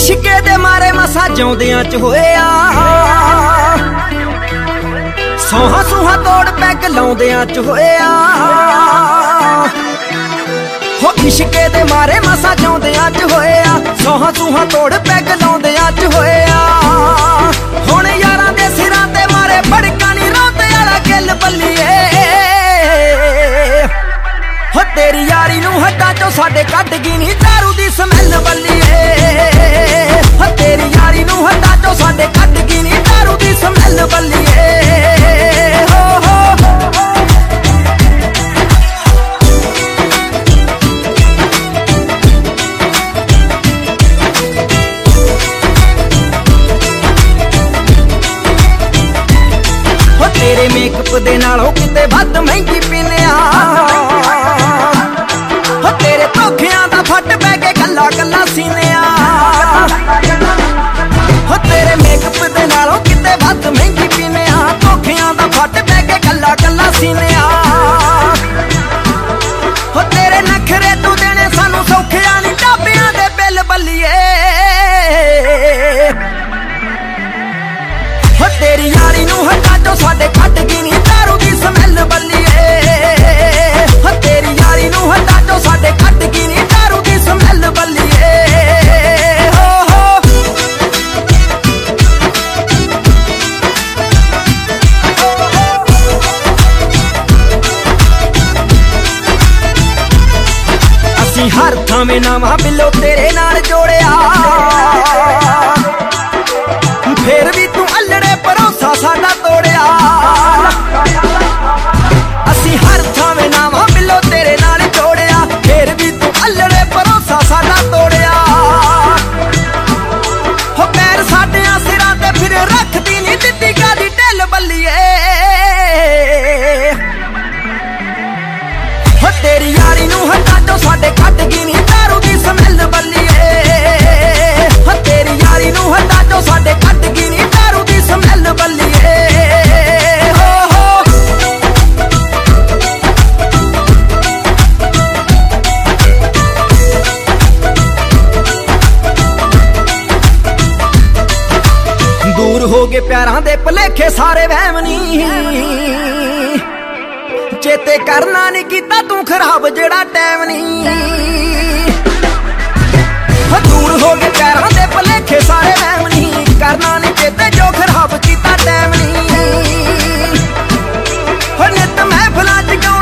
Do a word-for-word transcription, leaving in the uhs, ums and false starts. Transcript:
इश्के दे मारे मसा जिउंदियां च होया, सोहा सूहा तोड़ पैग लाउंदियां च होया। हो इश्के दे मारे मसा जिउंदियां च होया, सोहा सूहा तोड़ पैग लाउंदियां च होया। हुण यारां दे सिरां ते मारे भड़का नी रोंदे आला गिल बल्लीए। हो तेरी यारी नूं हड्डां चों साडे कढ गई नी दारू दी स्मैल बल्लीए। हो तेरी यारी नूं हड्डां चों साडे कढ गई नी दारू दी स्मैल बल्लीए। हो हो हो तेरे मेकअप दे नालों किते वध महंगी पीनिया। हो तेरे धोखियां दा फट पै के गल्ला गल्ला सीनिया। हो तेरे मेकअप दे नालों किते वध महंगी पीनिया, धोखियां दा फट पै के गल्ला गल्ला सीनिया। हो तेरे नखरे तू देने सानू सौखिया नी ढाबियां दे बिल बल्लीए। हो तेरी यारी नूं हड्डां चों साडे कढ गई नी दारू दी स्मैल बल्लीए। हो तेरी यारी नूं हड्डां चों साडे कढ गई नी दारू दी स्मैल बल्लीए। हो हो असीं हर थावें नवां बिलो तेरे नाल जोड़िया, फिर भी तू अल्लड़े भरोसा साडा तोड़िया। असीं हर थावें नवां बिलो तेरे नाल जोड़िया, फिर भी तू अल्लड़े भरोसा साडा तोड़िया। हो पैर साडियां सिरां ते फिर रखदी नी दित्ती गादी ढिल बल्लीए। हो तेरी यारी नूं हड्डां चों साडे कढ गई नी दारू दी स्मैल बल्लीए। हो तेरी यारी नूं हड्डां चों साडे कढ गई नी दारू दी स्मैल बल्लीए। हो हो दूर हो गए प्यारां दे भलेखे सारे वहम नी, चेते करना नहीं कीता तू खराब जेड़ा टैम नी। हो दूर हो गए प्यारां दे भलेखे सारे वहम नी, करना नहीं चेते जो खराब कीता टैम नी। हो नित महफिलां च